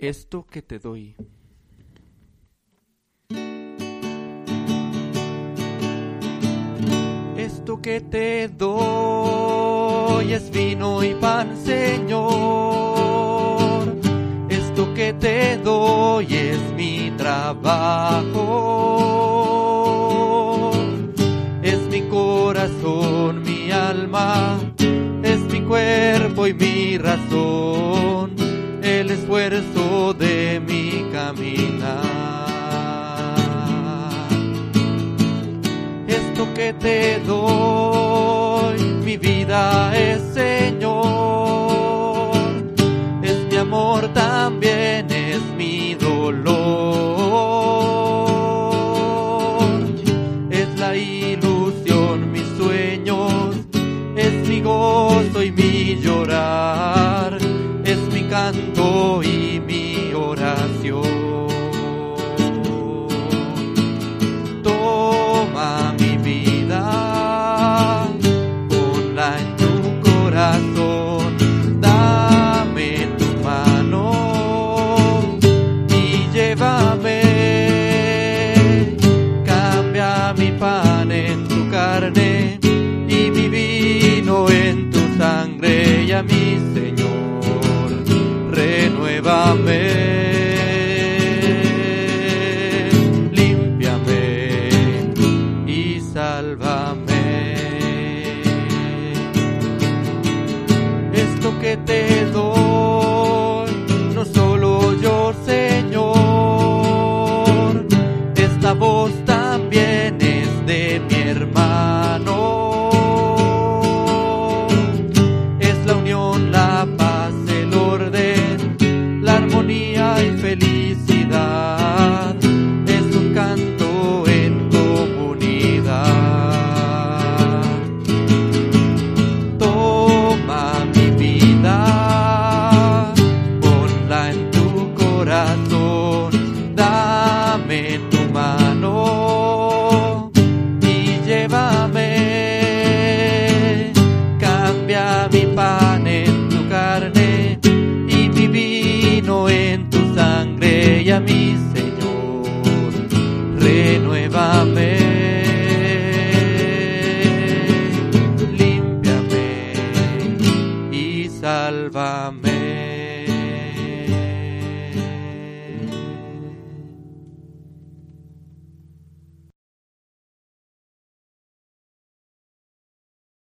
esto que te doy. Esto que te doy es vino y pan, Señor. Esto que te doy es mi trabajo. Es mi corazón, mi alma, es mi cuerpo y mi razón, el esfuerzo de mi caminar. Esto que te doy, mi vida es, Señor, es mi amor, también es mi dolor, es la ilusión, mis sueños, es mi gozo y mi llorar, es mi canto y mi oración. Toma mi vida, ponla en tu corazón, dame tu mano y llévame. Cambia mi pan en tu carne y mi vino en tu sangre, y a mi Señor, renuévame. Sálvame. Esto que te doy, no solo yo, Señor, esta voz también es de mi hermano. Es la unión, la paz, el orden, la armonía y felicidad. Es un canto en toma mi vida, ponla en tu corazón, dame tu mano y llévame. Cambia mi pan en tu carne y mi vino en tu sangre, y a mi Señor, renuévame. Sálvame.